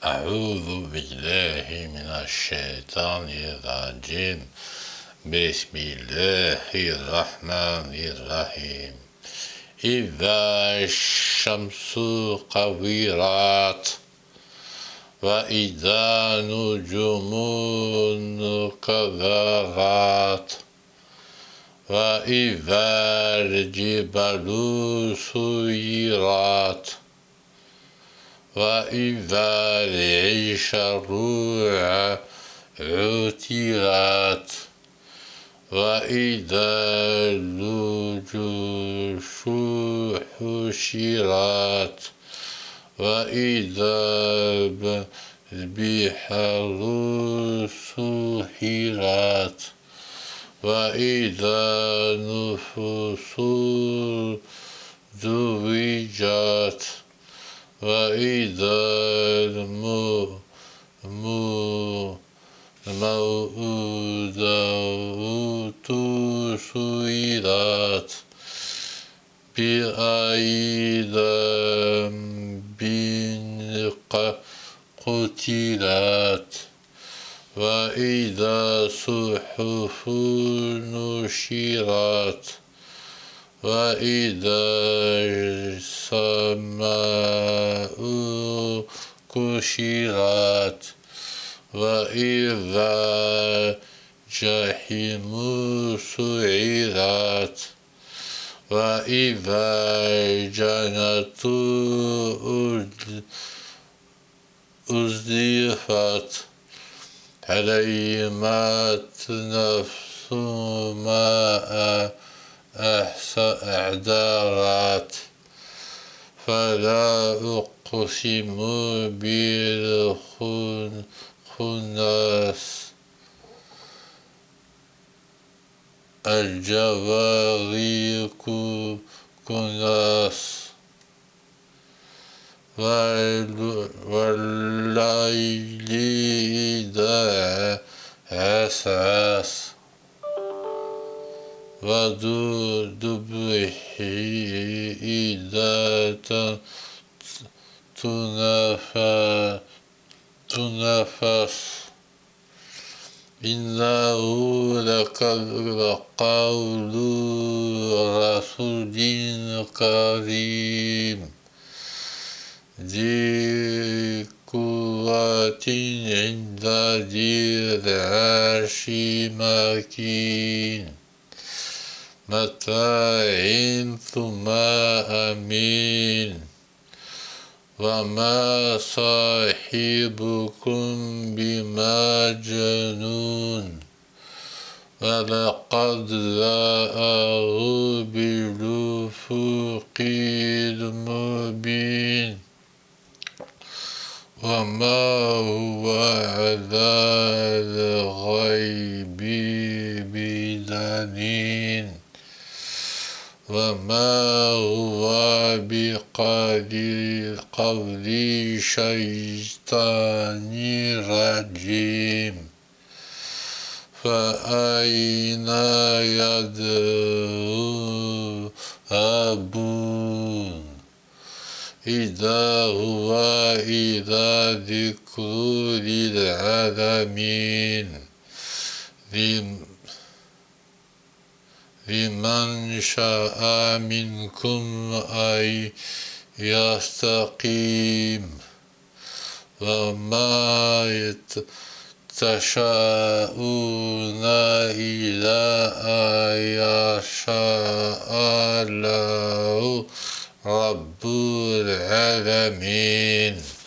أعوذ بالله من الشيطان الرجيم. بسم الله الرحمن الرحيم. إذا الشمس كورت وإذا نجوم انكدرت وإذا الجبال سيرت وإذا العشر عطلت وإذا الوحوش حشرت وإذا البحار سحرت وإذا النفوس زوجت وإذا الموءودة سئلت بأي ذنب قتلت وإذا الصحف نشرت وإذا السماء كشرت وإذا الجحيم سعرت وإذا الجنة أزلفت علمت نفس ما أحضرت فلا أقسم بالخنس الجوار الكنس والليل إذا عسعس والصبح إذا تنفس إنه لقول رسول كريم ذي قوة عند ذي العرش مكين متاع ثم أمين وما صاحبكم بمجنون ولقد رآه بالأفق المبين وما هو على الغيب بدليل وما هو بقول شيطان رجيم فأين يذهبون إذا هو إلا ذكر للعالمين لمن شاء منكم أن يستقيم وما تشاءون إلا أن يشاء الله رب العالمين.